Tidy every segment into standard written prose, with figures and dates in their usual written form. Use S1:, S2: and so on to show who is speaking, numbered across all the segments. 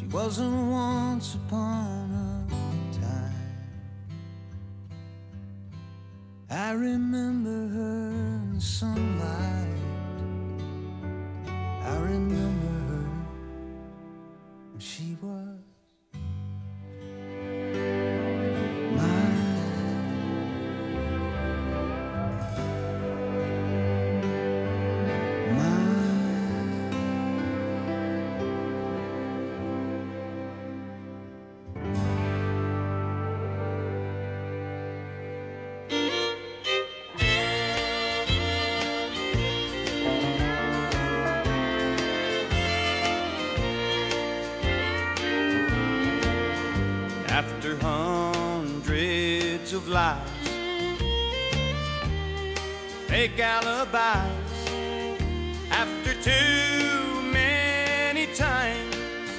S1: She wasn't once upon a time. I remember her in the sunlight. I remember her when she was after hundreds of lies, fake alibis, after too many times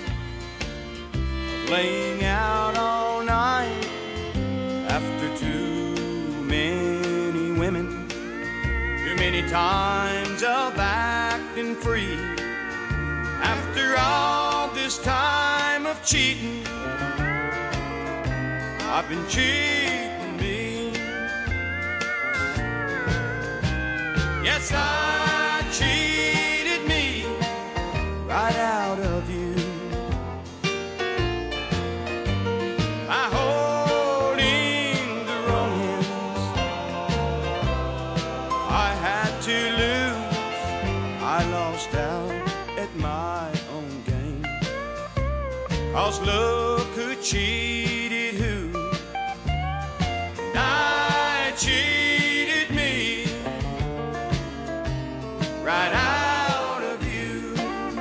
S1: of laying out all night, after too many women, too many times of acting free, after all this time of cheating, I've been cheating me. Yes, I cheated me right out of you. By holding the wrong hands, I had to lose. I lost out at my own game. 'Cause look who cheated who. Cheated me right out of you.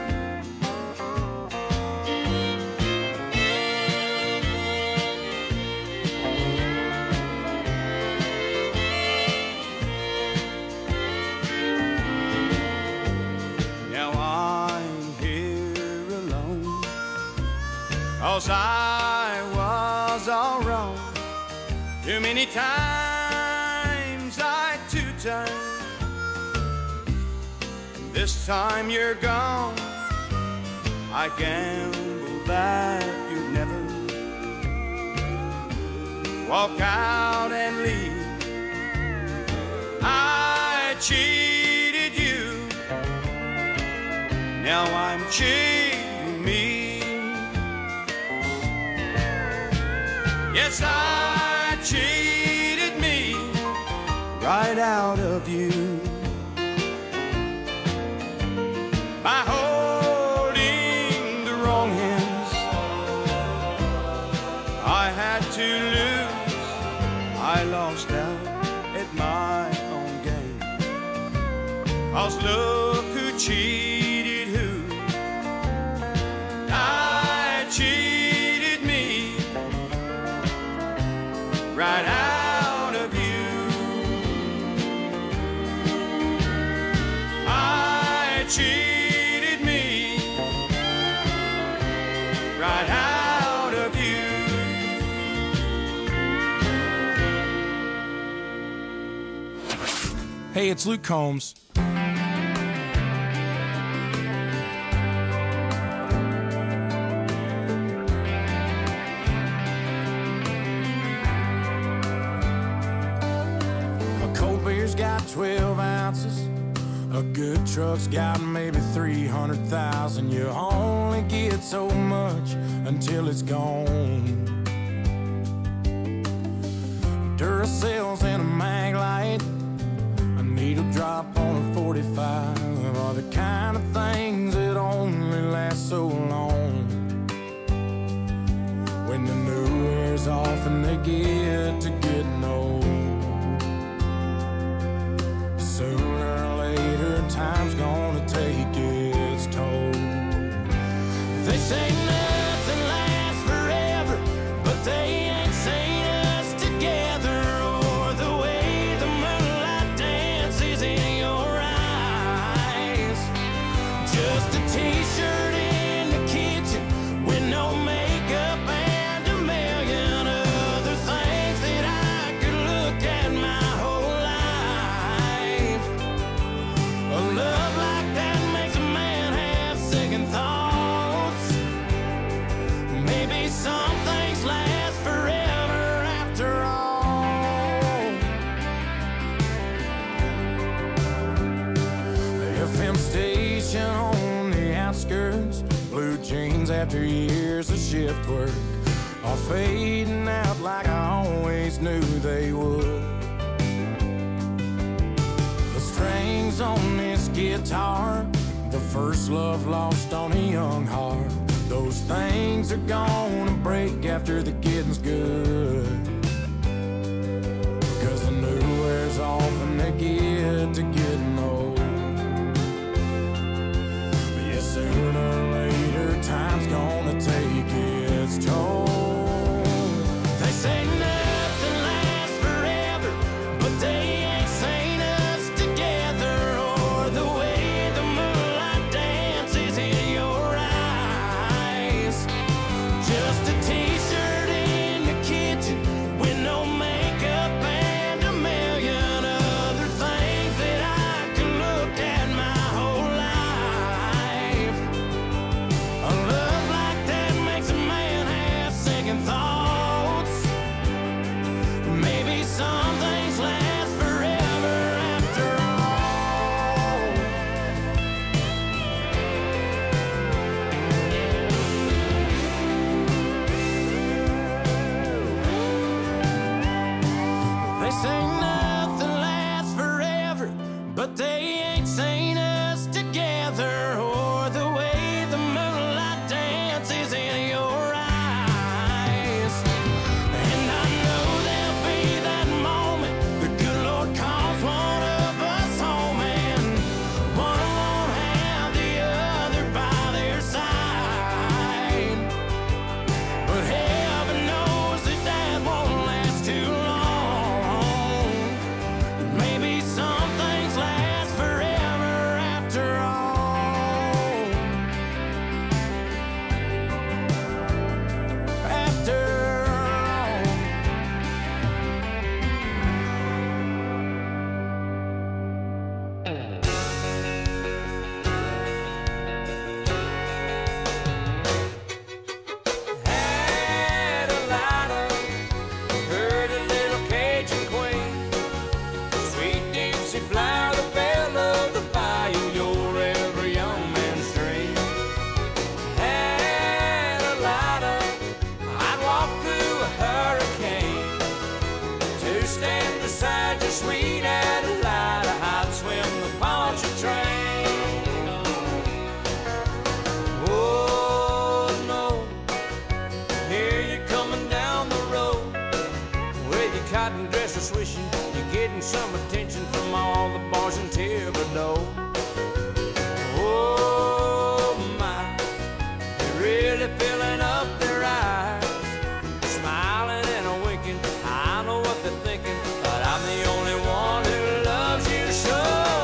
S1: Now I'm here alone, 'cause I was all wrong too many times. This time you're gone, I gamble that you'd never walk out and leave. I cheated you, now I'm cheating me. Yes, I cheated me right out of you. By holding the wrong hands, I had to lose. I lost out at my own game. 'Cause look who cheated who. I cheated me right out of you. I cheated right out of you.
S2: Hey, it's Luke Combs.
S1: A cold beer's got 12 ounces. A good truck's got maybe 300,000. You only get so much until it's gone. Duracell's in a mag light, a needle drop on a 45 are the kind of things that only last so long. When the new wears off and they get to getting old, sooner or later time's gonna take its toll. They say nothing lasts forever, but they ain't seen us together, or the way the moonlight dances in your eyes. Just after years of shift work are fading out like I always knew they would. The strings on this guitar, the first love lost on a young heart, those things are gonna break after the getting's good. Cause the new wears off and they get to getting old. But yeah, sooner or later time's gonna take its toll. They say nothing lasts forever, but they ain't seen us together, or the way the moonlight dances in your eyes. Just a t-shirt in the kitchen with no makeup and a million other things that I could look at my whole life. A love like that makes a man have second thoughts. Maybe some things last forever after all. They say nothing lasts forever, but they ain't seen us together, or the way the moonlight dances in your eyes. And I know there'll be that moment the good Lord calls one of us home, and one won't have the other by their side. But heaven knows that that won't last too long. Maybe some things last forever after all. After all. Had a lighter, heard a little Cajun queen, sweet Dixie flower, the belle of the bayou, your every young man's dream. Had a lighter, I'd walk through a hurricane to stand beside your sweet Adelida. I'd swim the Pontchartrain. Oh no, here you're coming down the road with your cotton dresser swishing. You're getting some attention from all the boys in Thibodeau. Oh my, you're really filling up their eyes, smiling and a winking. I know what they're thinking, but I'm the only one who loves you so.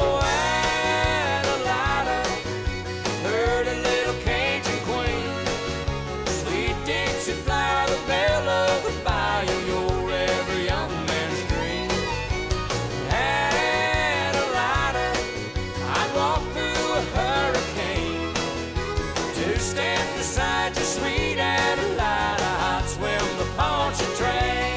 S1: Adelida, heard a little Cajun queen, sweet Dixie flower, the belle of the bayou, your every young man's dream. Adelida, I'd walk through a hurricane to stand beside your sweet Adelida. I'd swim the Pontchartrain.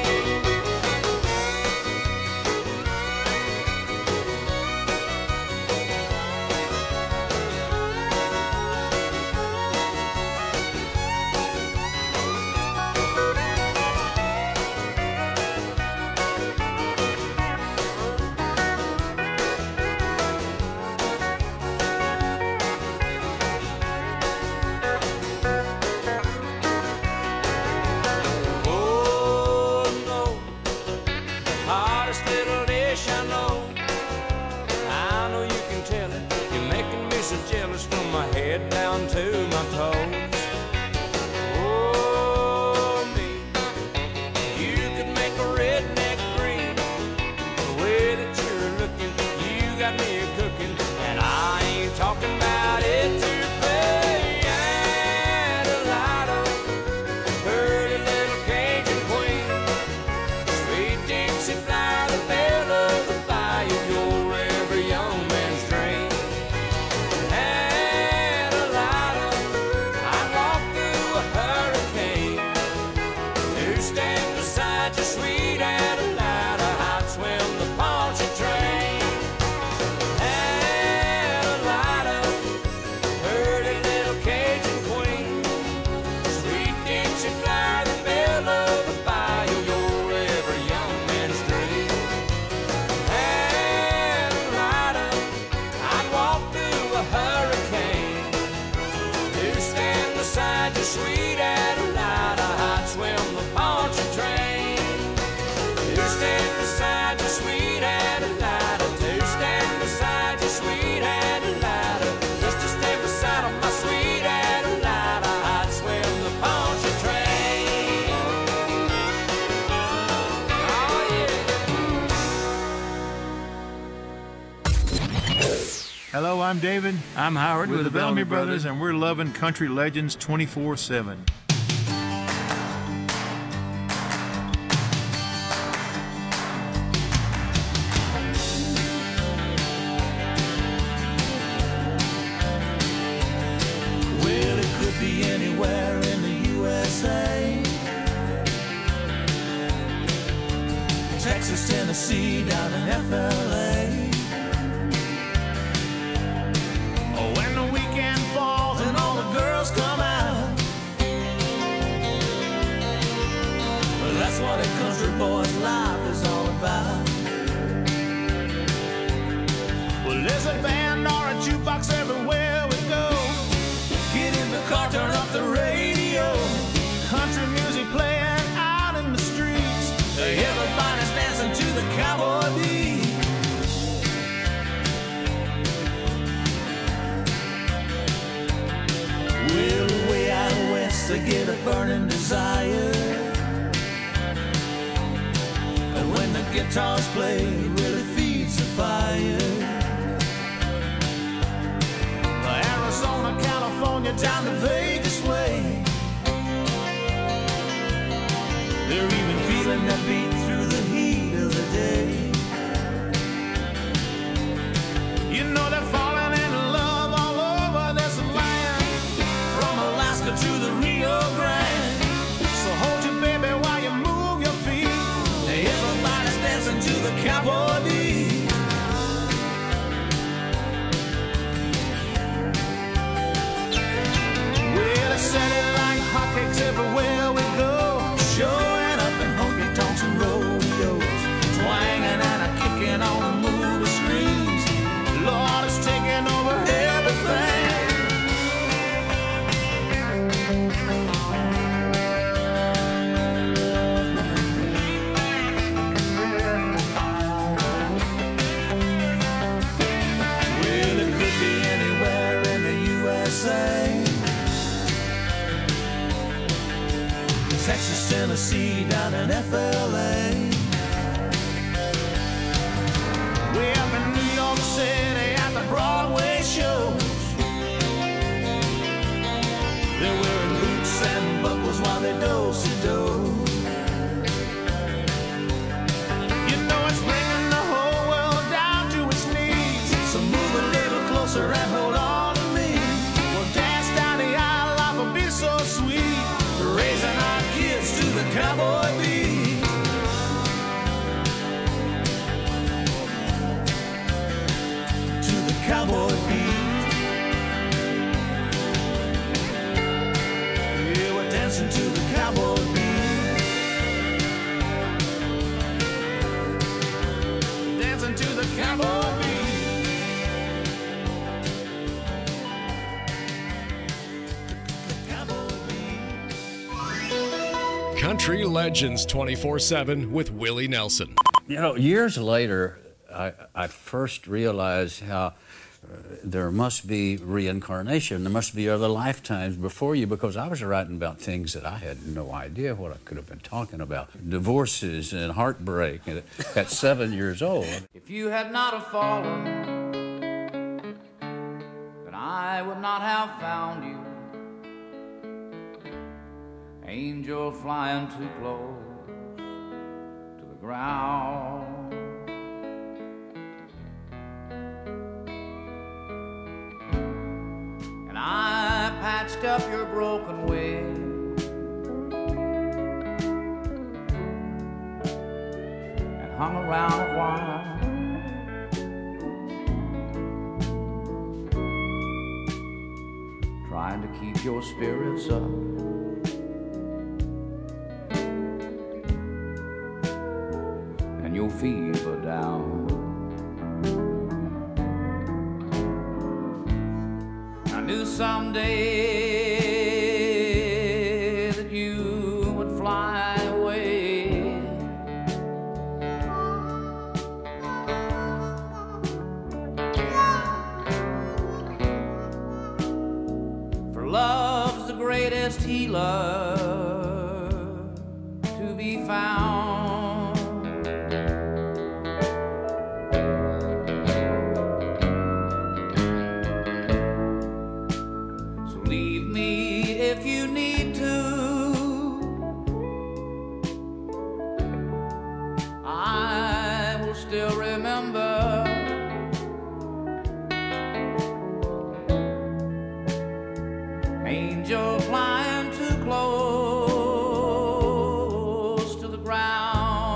S1: beside you, sweet Adelina, I'd swim the Pontchartrain. To stand beside you, sweet Adelina, to stand beside you, sweet Adelina, just to stay beside my sweet Adelina, I'd swim the Pontchartrain. Oh yeah.
S2: Hello, I'm David.
S3: I'm Howard
S2: with the Bellamy Brothers, and we're loving Country Legends 24/7.
S1: Well, it could be anywhere in the USA, Texas, Tennessee, down in FLA. When the weekend falls and all the girls come out, well, that's what a country boy's life is all about. Well, there's a band or a jukebox everywhere we go. Get in the car, turn up the radio, country music playing out in the streets. Everybody's dancing to the cowboy beat. Well, way out west they get a burning desire, and when the guitars play, it really feeds the fire. Arizona, California, down to Vegas way, they're even feeling that beat through the heat of the day. You know they're falling in love all over this land, from Alaska to the Rio Grande. So hold your baby while you move your feet. Everybody's dancing to the cowboy beat. Well, I said it like hotcakes everywhere we go, showing up in honky-tonks and rodeos, twanging and a kicking on the movie screens. Lord is taking over everything. Well, it could be anywhere in the USA, Texas, Tennessee, down in FLA. Way up in New York City at the Broadway shows, they're wearing boots and buckles while they do-si-do. You know it's bringing the whole world down to its knees, so move a little closer and hold on to me. We'll dance down the aisle, life will be so sweet, raising our kids to the cowboy beat. To the cowboy beat. Yeah, we're dancing to the cowboy beat. Dancing to the cowboy beat. The cowboy beat.
S4: Country Legends 24/7 with Willie Nelson.
S3: You know, years later, I first realized how there must be reincarnation. There must be other lifetimes before you, because I was writing about things that I had no idea what I could have been talking about. Divorces and heartbreak at 7 years old.
S5: If you had not have fallen, then I would not have found you. Angel flying too close to the ground. And I patched up your broken wing and hung around a while. Trying to keep your spirits up. And your fever down. I knew someday greatest healer to be found. So leave me if you need to. I will still remember. Angel flying too close to the ground.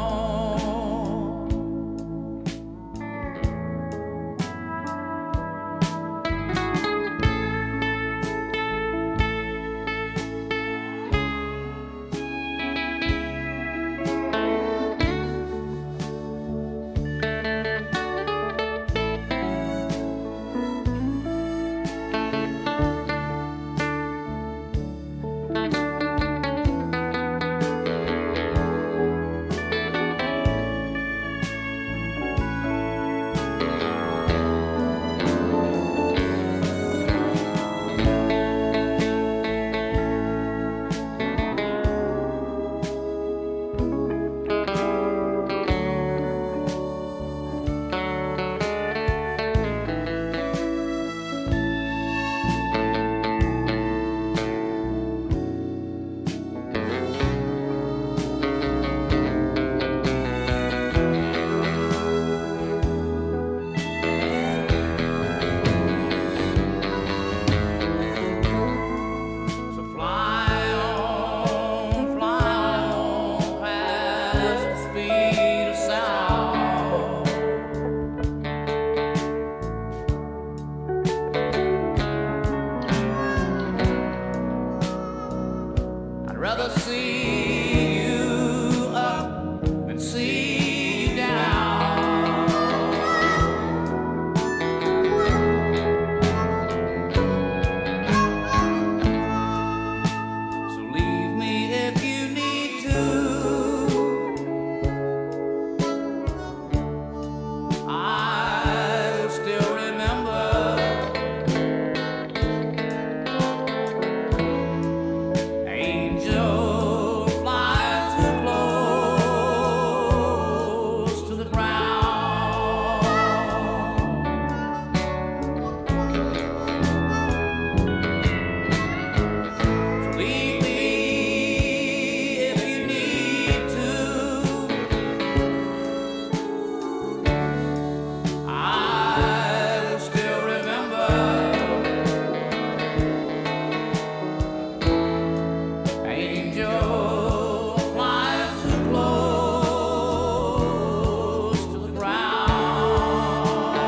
S5: I'd rather see you up than see you down. So leave me if you need to. I'll still remember. Angel flying too close to the ground. So leave me if you need to. I'll still remember. Angel flying too close to the ground.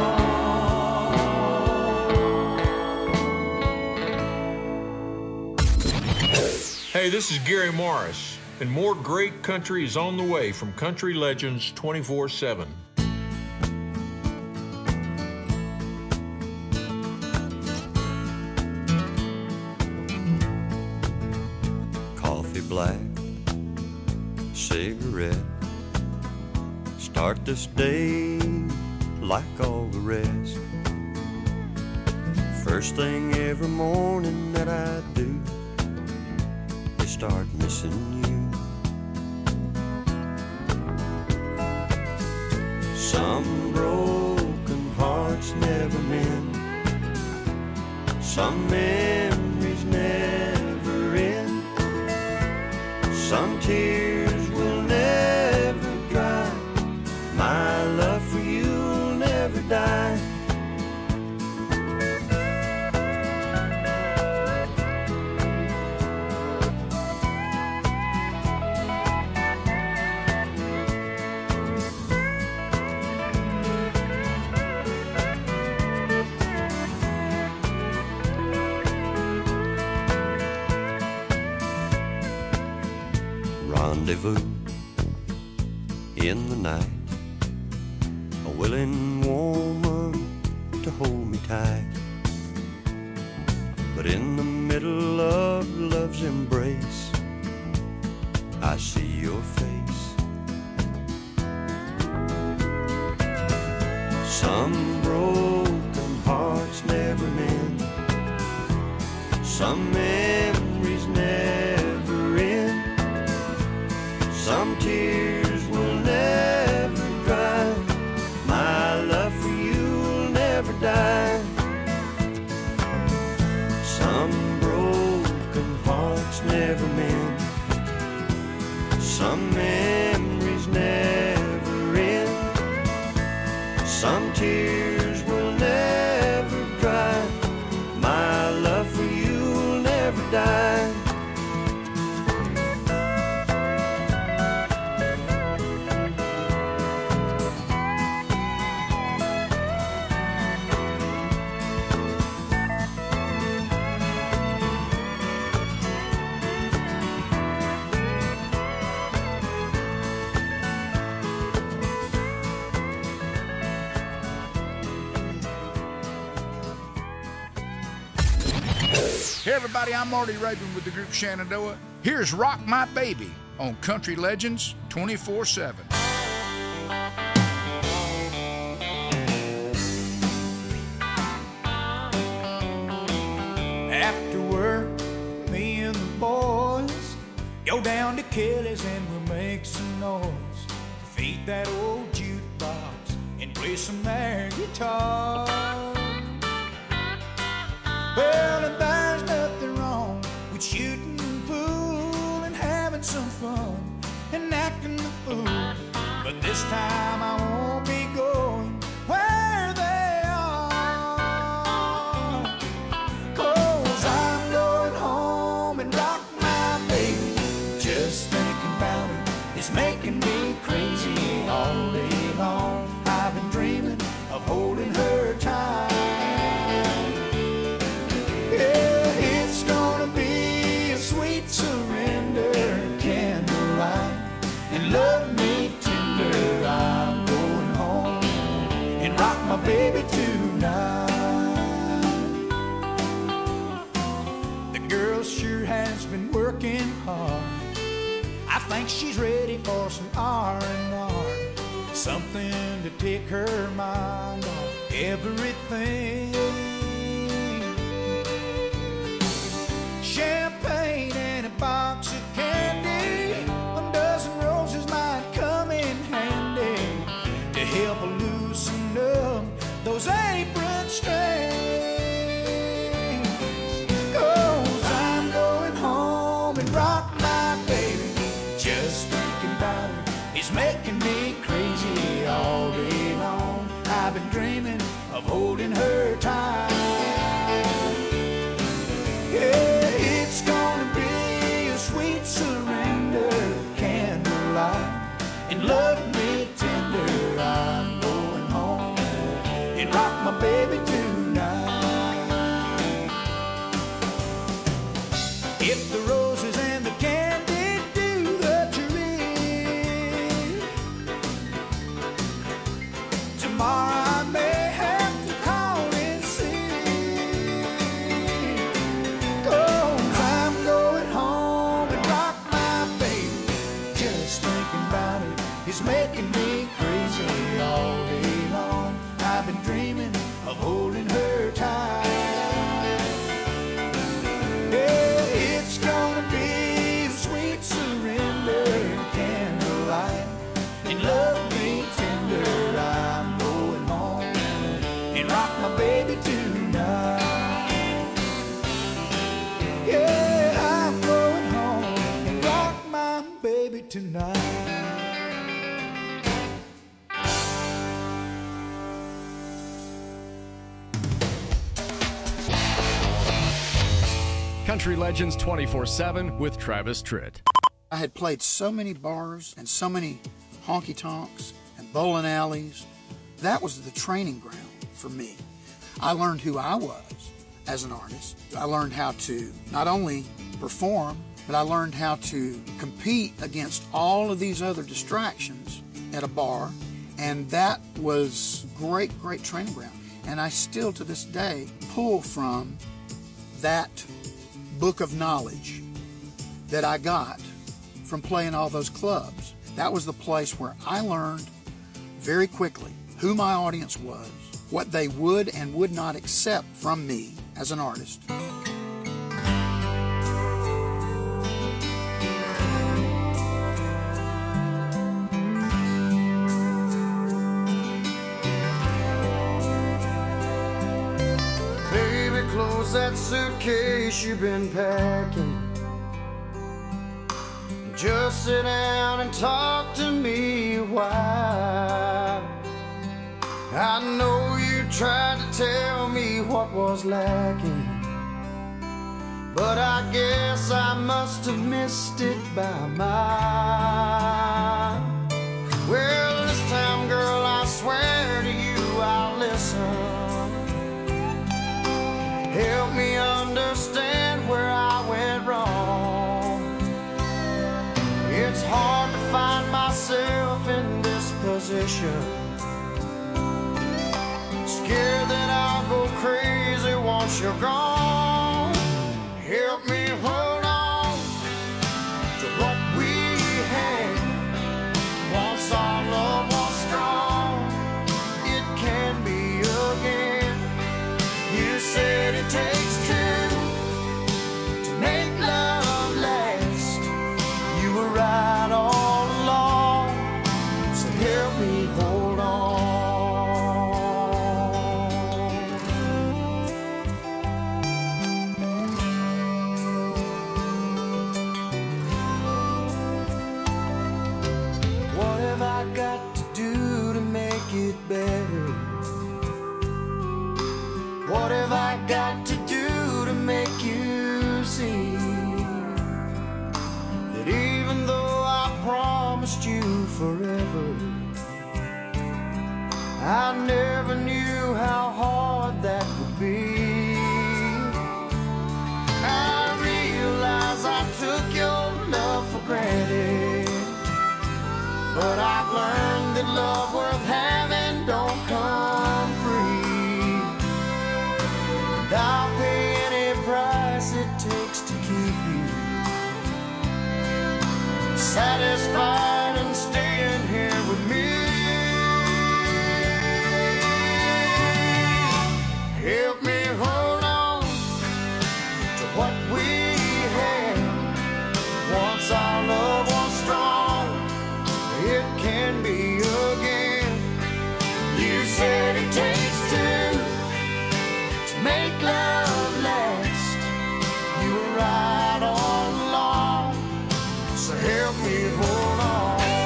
S2: Hey, this is Gary Morris, and more great country is on the way from Country Legends 24/7.
S6: Coffee black, cigarette. Start this day like all the rest. First thing every morning that I do is start missing you. Some broken hearts never mend. Some memories never end. Some tears will never dry. My love for you will never die. Rendezvous in the night, a willing woman to hold me tight. But in the middle of love's embrace, I see your face. Some broken hearts never mend. Some men never die.
S7: Hey everybody, I'm Marty Raven with the group Shenandoah. Here's Rock My Baby on Country Legends 24/7.
S5: After work, me and the boys go down to Kelly's and we'll make some noise. Feed that old jukebox and play some air guitar. Well, and there's nothing wrong with shooting pool and having some fun and acting the fool. But this time I won't be going where they are, 'cause I'm going home and rock my baby. Just thinking about it is making me crazy all day long. I've been dreaming of holding her tight. Surrender, candlelight, and love me tender. I'm going home and rock my baby tonight. The girl sure has been working hard. I think she's ready for some R&R, something to take her mind off everything. Champagne and a box of candy, a dozen roses might come in handy to help loosen up those apron strings. 'Cause I'm going home and rock my baby. Just thinking about it is making me crazy all day long. I've been dreaming of holding her tight. Yeah. It's gonna be a sweet surrender, candlelight, and love me tender. I'm going home and rock my baby tonight. If the roses and the candy do the trick, tomorrow I may have to call in sick. 'Cause I'm going home and rock my baby. Just thinking about it is making me crazy all day long. I've been dreaming of holding her tight. Yeah, it's gonna be a sweet surrender, candlelight, and love me tender. I'm going home and rock my baby tonight. Yeah, I'm going home and rock my baby tonight.
S4: Country Legends 24/7 with Travis Tritt.
S8: I had played so many bars and so many honky-tonks and bowling alleys. That was the training ground for me. I learned who I was as an artist. I learned how to not only perform, but I learned how to compete against all of these other distractions at a bar. And that was great training ground. And I still to this day pull from that book of knowledge that I got from playing all those clubs. That was the place where I learned very quickly who my audience was, what they would and would not accept from me as an artist.
S6: Baby, close that suitcase you've been packing. Just sit down and talk to me a while. I know you tried to tell me what was lacking, but I guess I must have missed it by mile. Well, this time, girl, I swear to you I'll listen. Help me understand where I went wrong. It's hard to find myself in this position. Scared that I'll go crazy once you're gone. Help me hold on to what we had. Once our love was strong, it can be again. You said it takes two to make love last. You were right all along, so help me hold on. What have I got to do to make it better? What have I got to do to make you see that even though I promised you forever, I never knew how hard that would be. I realize I took your love for granted, but I've learned that love worth having don't come free. And I'll pay any price it takes to keep you satisfied and staying here with me. Help me hold on to what we had. Once our love was strong, it can be again. You said it takes two to make love last. You were right all along, so help me hold on.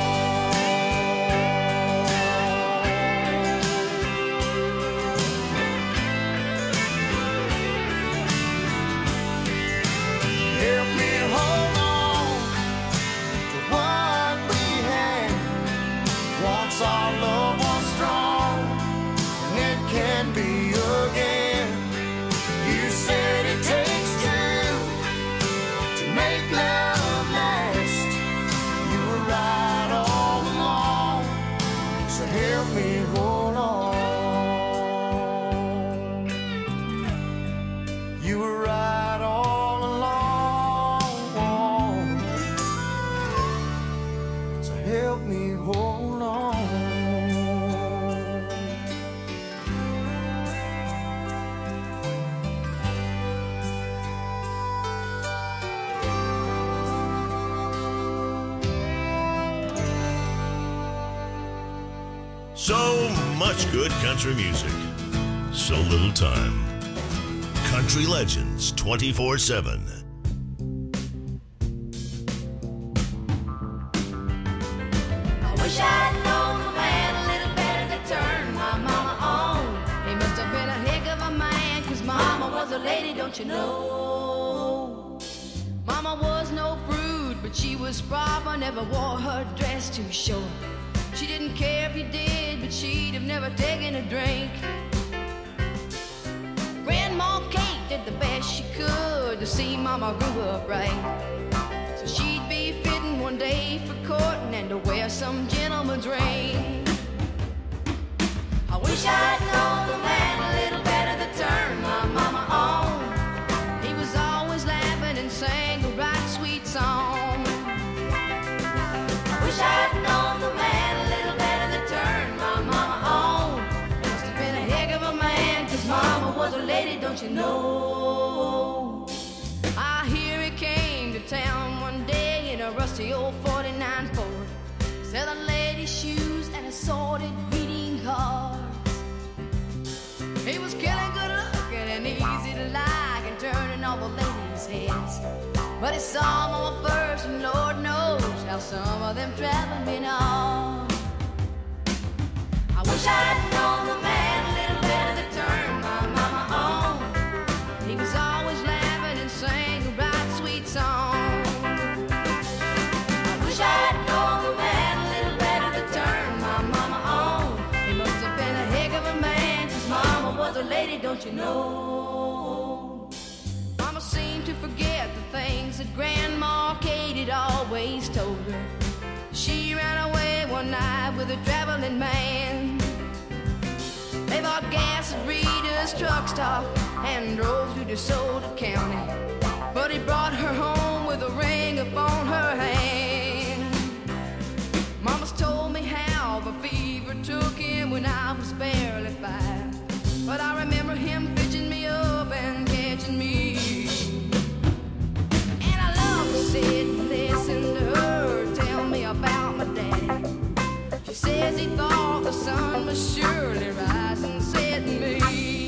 S6: Help me hold on to what we had. Once our love was strong, it can be again. You said it takes two to make love last. You were right all along, so help me hold on. You were right all along, so help me hold on.
S9: So much good country music, so little time. Country Legends 24/7.
S10: I wish I'd known the man a little better to turn my mama on. He must have been a heck of a man, 'cause mama was a lady, don't you know? Mama was no prude, but she was proper, never wore her dress too short. She didn't care if you did, but she'd have never taken a drink. Grandma Kate did the best she could to see mama grew up right. So she'd be fitting one day for courting and to wear some gentleman's ring. I wish I'd known the man a little better to turn my mama on. He was always laughing and sang the right sweet song. I wish I'd known the man a little better to turn my mama on. Must have been a heck of a man, 'cause mama was a lady, don't you know? I hear he came to town one day in a rusty old 49 Ford, selling ladies' shoes and assorted greeting cards. He was killing good looking and easy to like and turning all the ladies' heads. But he saw mama first, and Lord knows how some of them traveling been on. I wish I'd known the man a little better to turn my mama on. He was always laughing and sang you know? Mama seemed to forget the things that Grandma Kate had always told her. She ran away one night with a traveling man. They bought gas at Rita's truck stop and drove to DeSoto County. But he brought her home with a ring upon her hand. Mama's told me how the fever took him when I was barely 5. But I remember him fetching me up and catching me. And I love to sit and listen to her tell me about my daddy. She says he thought the sun was surely rising, said to me,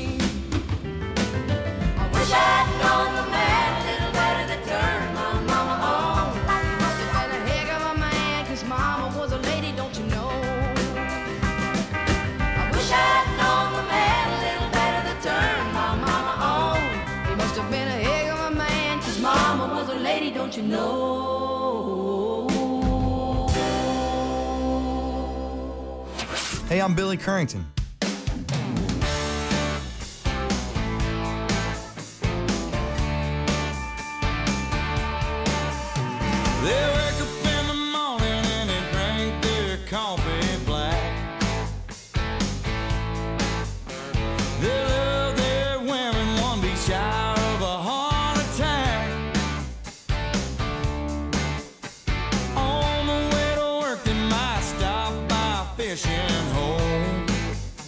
S10: I wish I'd known the man a little better that turned my mama on. He must have been a heck of a man, 'cause mama was a lady, don't you know? I wish I'd known the man a little better that turned my mama on. He must have been a heck of a man, 'cause mama was a lady, don't you know?
S11: Hey, I'm Billy Currington.
S1: They wake up in the morning and they drink their coffee black. They love their women, one be shy of a heart attack. On the way to work they might stop by a fishing hole.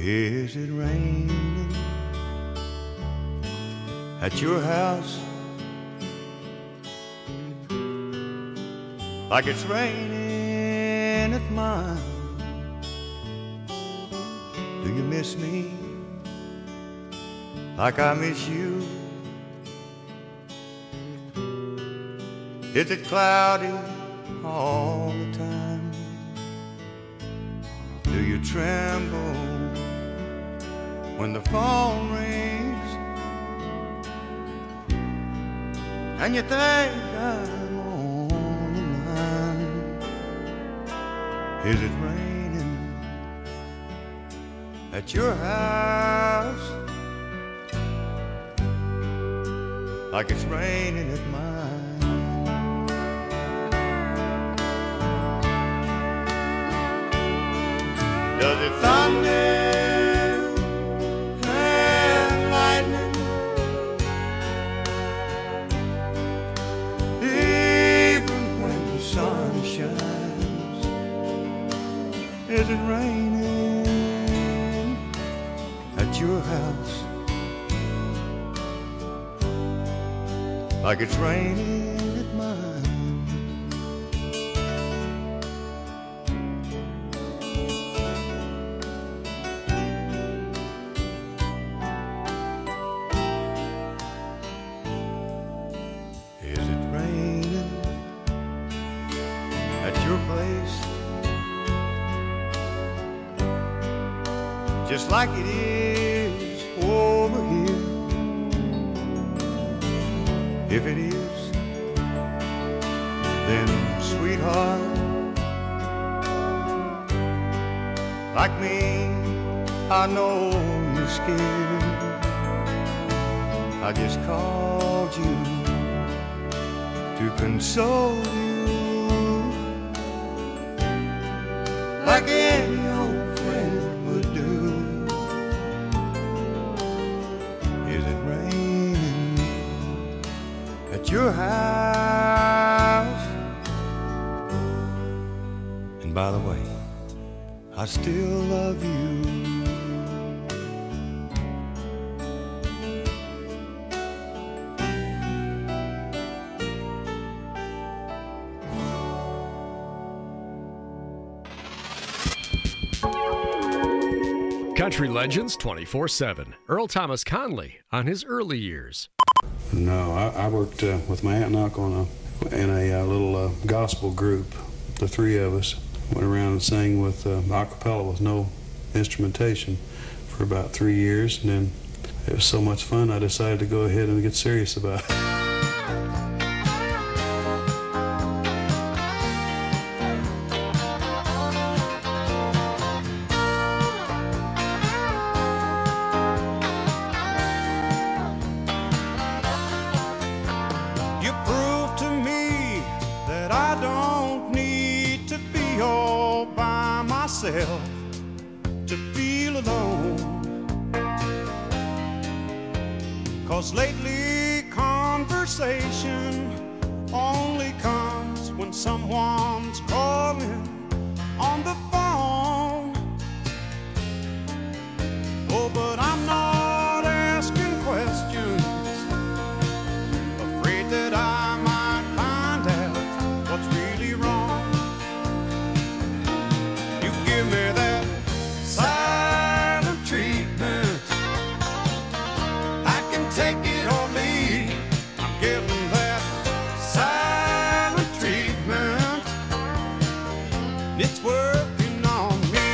S6: Is it raining at your house like it's raining at mine? Do you miss me like I miss you? Is it cloudy all the time? Do you tremble when the phone rings and you think I'm on the line? Is it raining at your house like it's raining at mine? Does it thunder and lightning, even when the sun shines? Is it raining at your house like it's raining at mine? Just like it is over here. If it is, then sweetheart, like me, I know you're scared. I just called you to console you, like any old friend would do. Your house. And by the way, I still love you.
S4: Country Legends 24/7. Earl Thomas Conley on his early years.
S12: No, I worked with my aunt and uncle in a little gospel group. The three of us went around and sang with a cappella with no instrumentation for about 3 years, and then it was so much fun I decided to go ahead and get serious about it.
S6: To feel alone, 'cause lately conversation only comes when someone's calling on the phone. Oh, but I'm not asking questions, afraid that I might find out what's really wrong. Give me that silent treatment. I can take it or leave. I'm getting that silent treatment. It's working on me.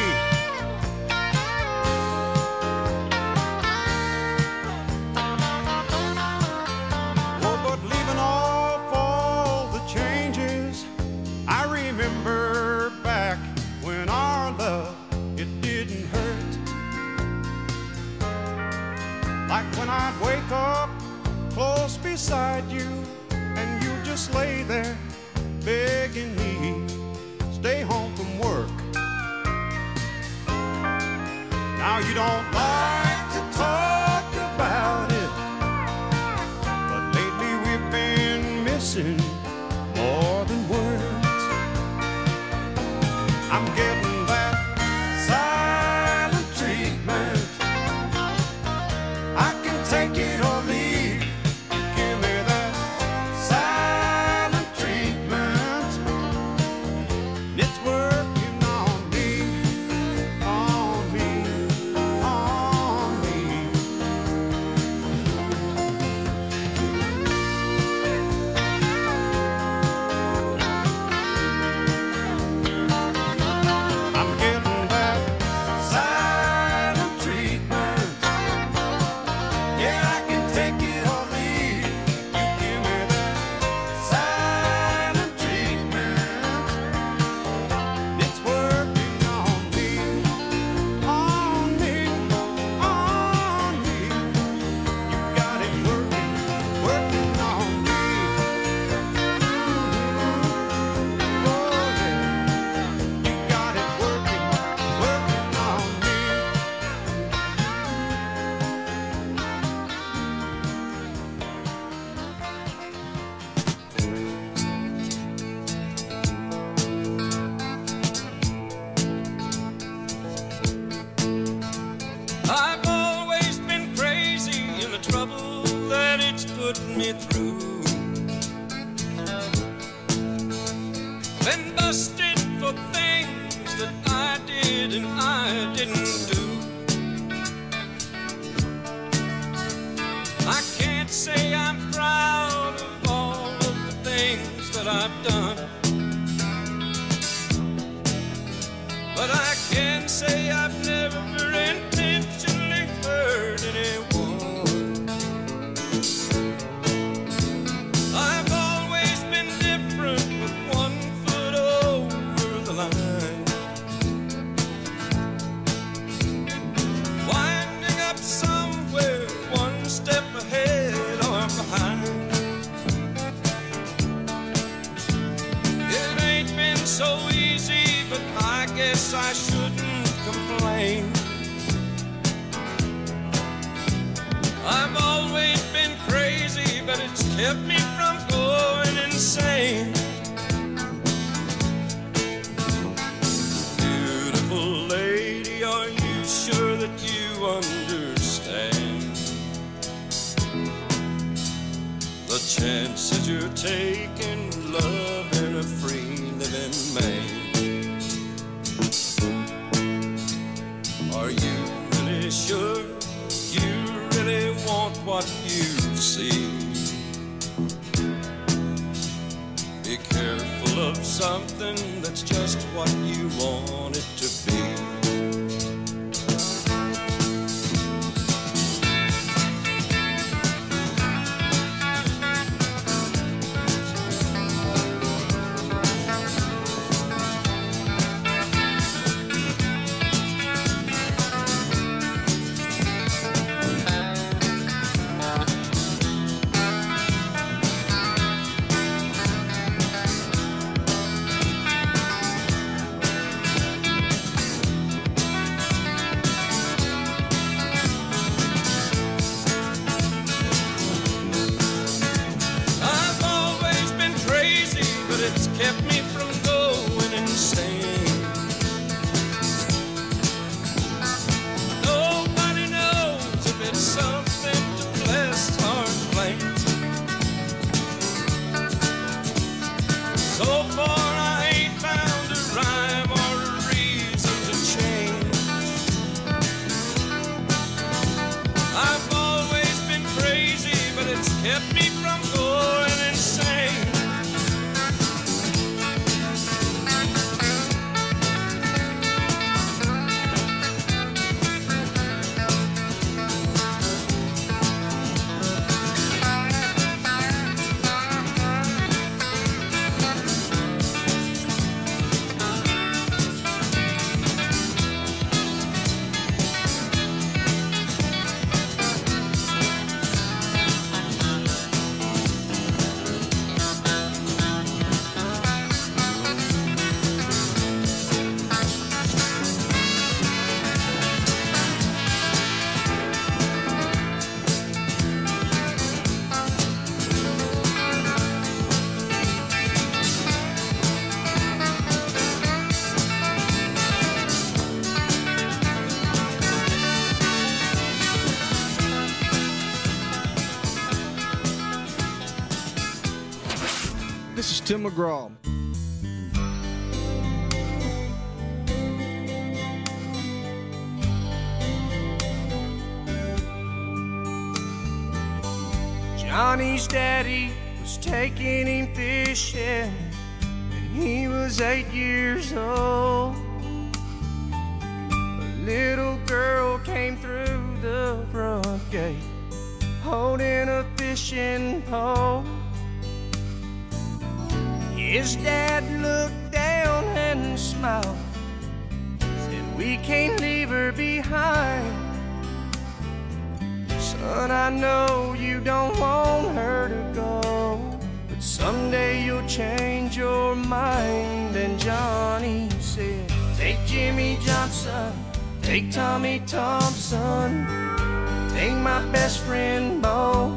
S6: Oh, but leaving off all the changes, I remember back when our love, it didn't hurt. Like when I'd wake up close beside you and you just lay there begging me, stay home from work. Now you don't like to talk about it, but lately we've been missing more than words. I'm getting that silent treatment.
S13: kept me from going insane. Beautiful lady, are you sure that you understand the chances you're taking, loving a free living man? Are you really sure you really want what you see? Be careful of something that's just what you want it to be.
S14: This is Tim McGraw.
S5: Johnny's daddy was taking him fishing when he was 8 years old. A little girl came through the front gate holding a fishing pole. His dad looked down and smiled, said, "We can't leave her behind. Son, I know you don't want her to go, but someday you'll change your mind." And Johnny said, "Take Jimmy Johnson, take Tommy Thompson, take my best friend Bo,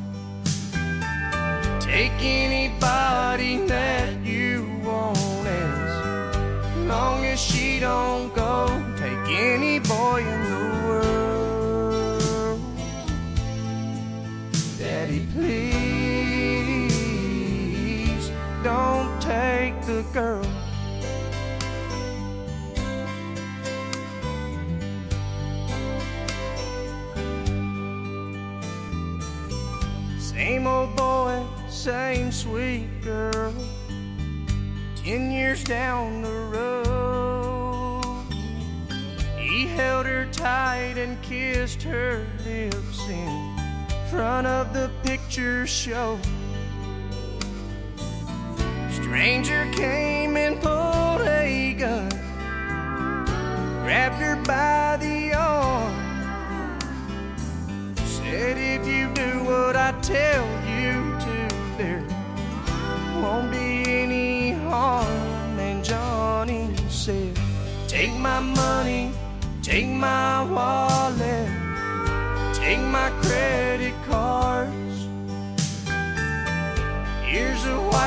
S5: take anybody that you want, as long as she don't go. Take any boy in the world. Daddy, please don't take the girl." Same old boy, same sweet girl, 10 years down the road. He held her tight and kissed her lips in front of the picture show. Stranger came and pulled a gun, grabbed her by the arm, said, "If you do what I tell you to, there won't be any harm." And Johnny said, "Take my money, take my wallet, take my credit cards,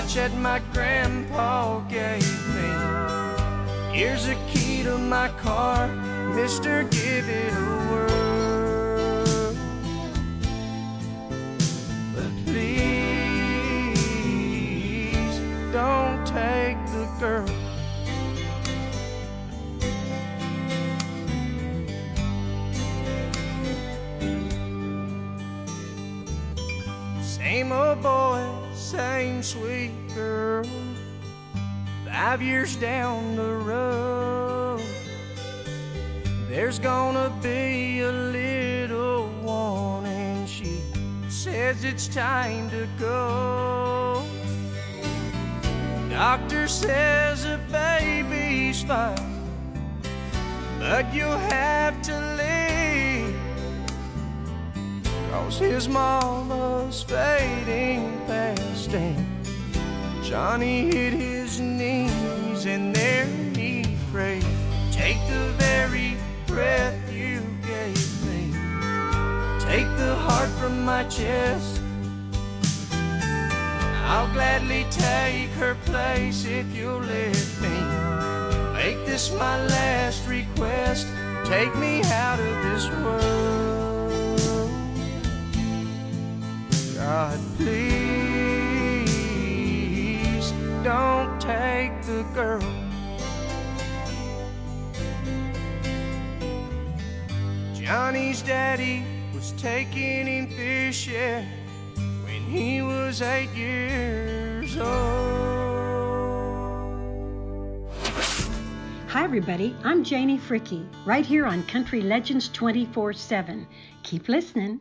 S5: watch that my grandpa gave me. Here's a key to my car, mister, give it a whirl. But please don't take the girl. Same old boy, same sweet girl. 5 years down the road, there's gonna be a little one, and she says it's time to go. Doctor says the baby's fine, but you'll have to leave, 'cause his mama's fading fast, and Johnny hit his knees, and there he prayed, take the very breath you gave me, take the heart from my chest. I'll gladly take her place if you'll let me make this my last request. Take me out of this world. God, please don't take the girl. Johnny's daddy was taking him fishing when he was 8 years old.
S15: Hi everybody, I'm Janie Fricke, right here on Country Legends 24/7. Keep listening.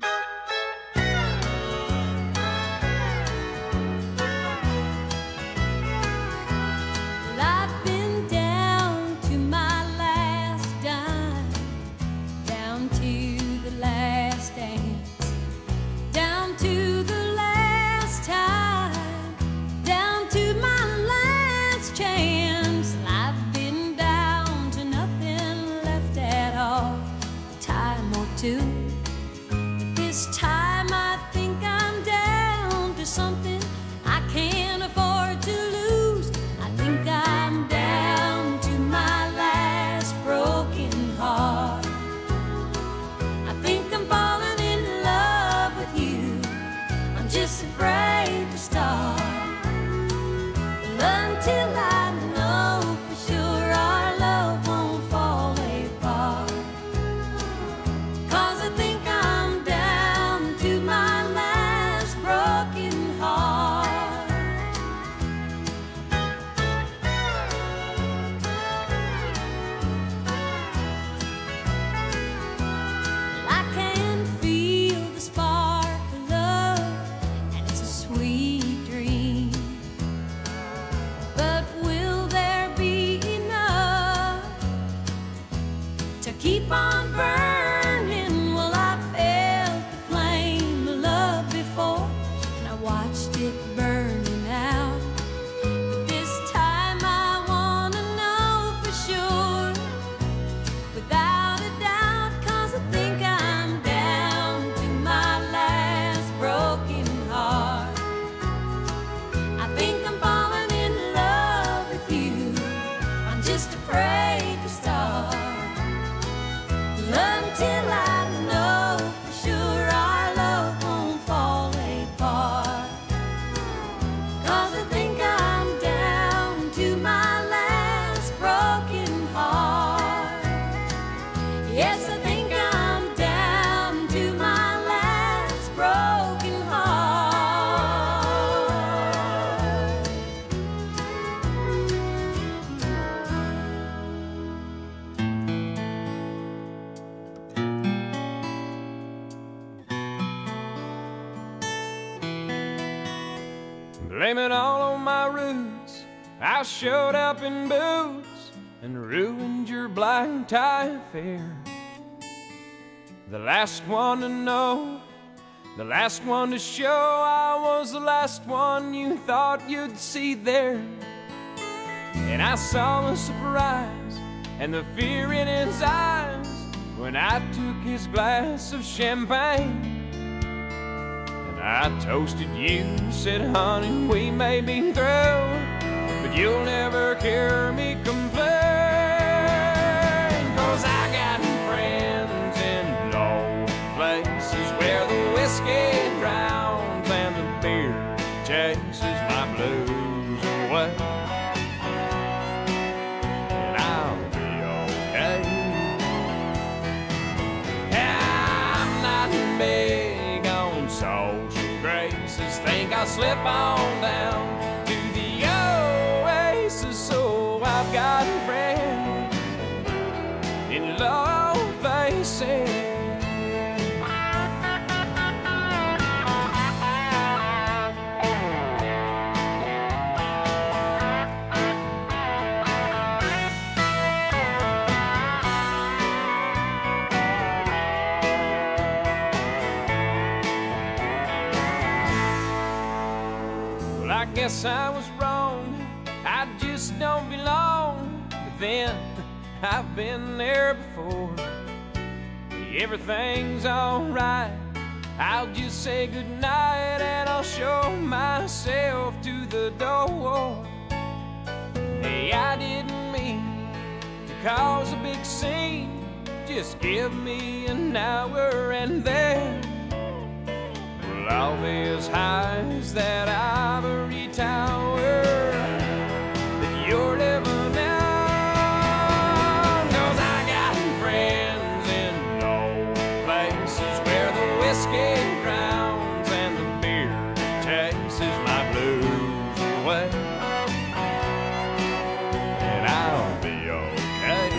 S16: This time I think I'm down to something I can't afford to lose. I think I'm down to my last broken heart. I think I'm falling in love with you. I'm just afraid to start until I know for sure our love won't fall apart. Keep on burning. Well, I felt the flame of love before, and I watched it burning out. But this time I wanna know for sure, without a doubt, 'cause I think I'm down to my last broken heart. I think I'm falling in love with you. I'm just afraid to start until I know for sure our love won't fall apart. 'Cause I think I'm down to my last broken heart. Yes, I think I'm down to my last broken heart.
S5: Blame it all on my roots. I showed up in boots and ruined your black tie affair. The last one to know, the last one to show, I was the last one you thought you'd see there. And I saw the surprise and the fear in his eyes when I took his glass of champagne. And
S13: I toasted you, said, honey, we may be through, but you'll never hear me complain. 'Cause I got friends in low places where the whiskey drowns and the beer chases my blues away. And I'll be okay. I'm not big on social graces. Think I'll slip on down to the oasis. So I've got friends in low places. I guess I was wrong, I just don't belong. But then, I've been there before. Everything's alright, I'll just say goodnight and I'll show myself to the door. Hey, I didn't mean to cause a big scene. Just give me an hour and then I'll be as high as that ivory tower that you're living on. 'Cause I got friends in low places where the whiskey drowns and the beer chases my blues away. And I'll be okay.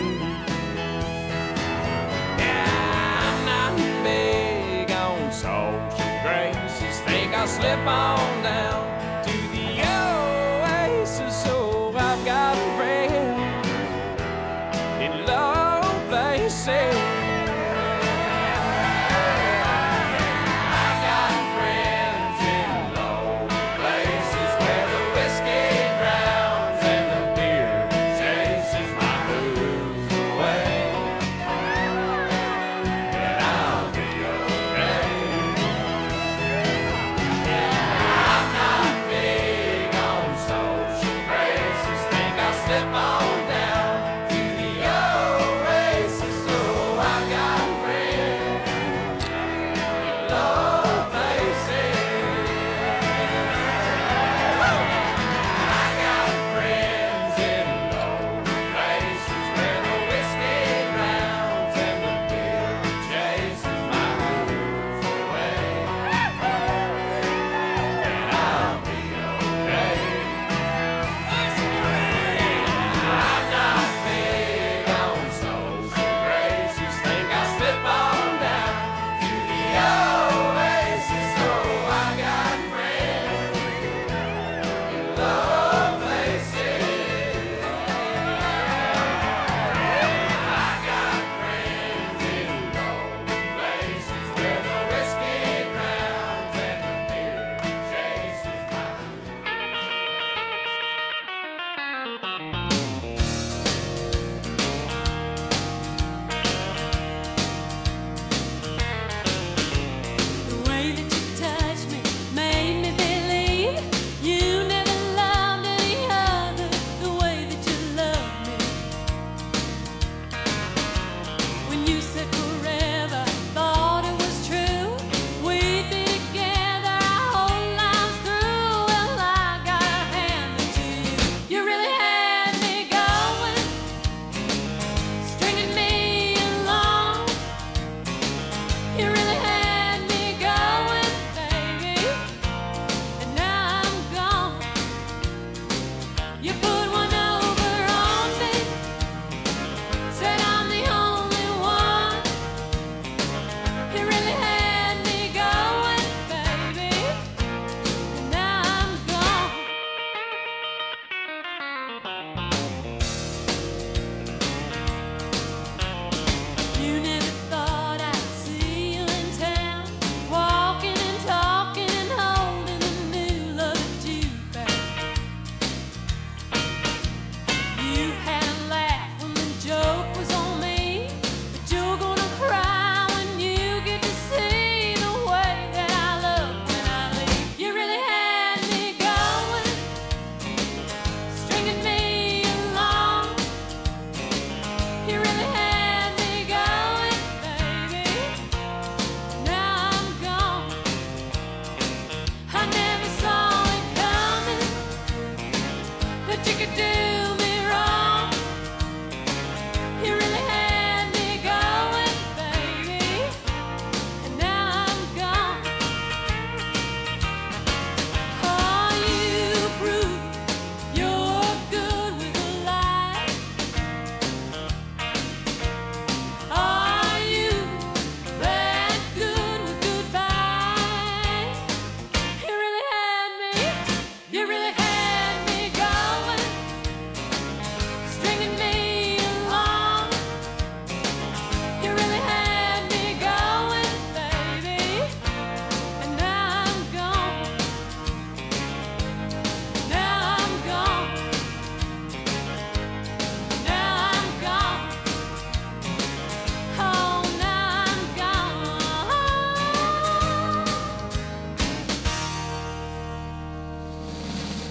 S13: Yeah, I'm not big on social graces. Think I'll slip on down